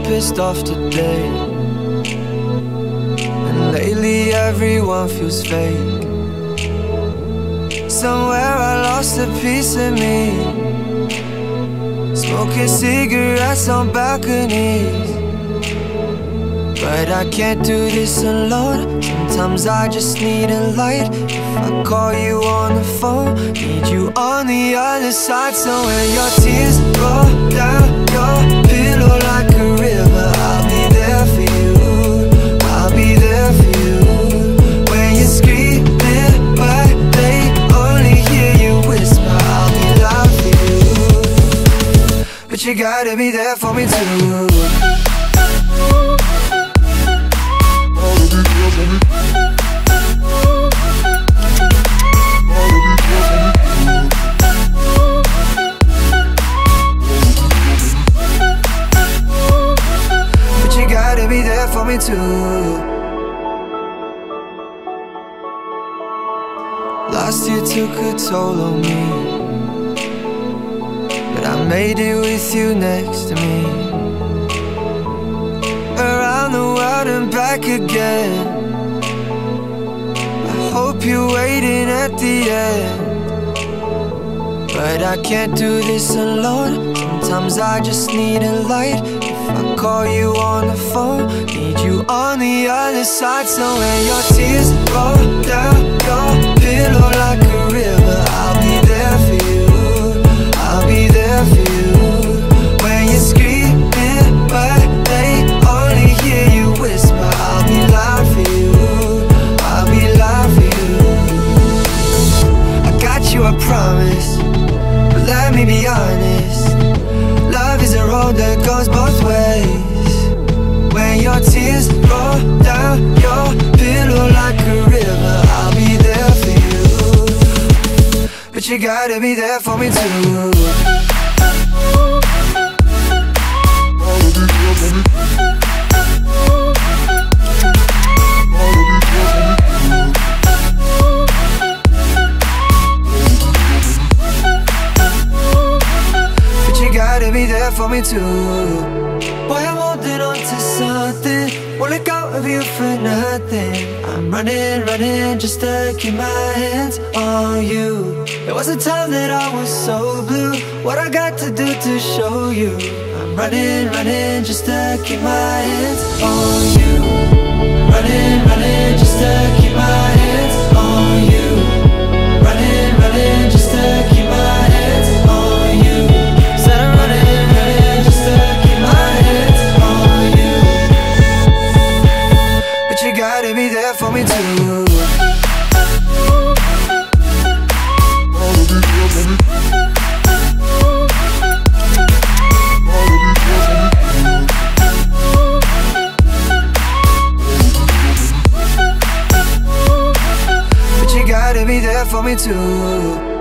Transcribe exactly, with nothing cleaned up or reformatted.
pissed off today, and lately everyone feels fake. Somewhere I lost a piece of me, smoking cigarettes on balconies. But I can't do this alone. Sometimes I just need a light. If I call you on the phone, need you on the other side. So when your tears roll down your pillow like a river, I'll be there for you, I'll be there for you. When you're screaming but they only hear you whisper, I'll be loud for you. But you gotta be there for me too. Be there for me too. Last year took a toll on me, but I made it with you next to me. Around the world and back again. I hope you're waiting at the end, but I can't do this alone. Sometimes I just need a light. If I call you on the phone, need you on the other side. So when your tears roll down your pillow like a river, I'll be there for you, I'll be there for you. When you're screaming but they only hear you whisper, I'll be loud for you, I'll be loud for you. I got you, I promise, but let me be honest. Love is a road that goes both ways. When your tears roll down your pillow like a river, I'll be there for you. But you gotta be there for me too. Gotta be there for me too. Boy, I'm holding on to something, won't let go of you for nothing. I'm running, running just to keep my hands on you. There was a time that I was so blue. What I got to do to show you? I'm running, running just to keep my hands on you. Running, running just to keep my hands on you. Running, running just to keep my hands on you. Said I'm running, running just to keep my hands on you. But you gotta be there for me too. But you gotta be there for me too.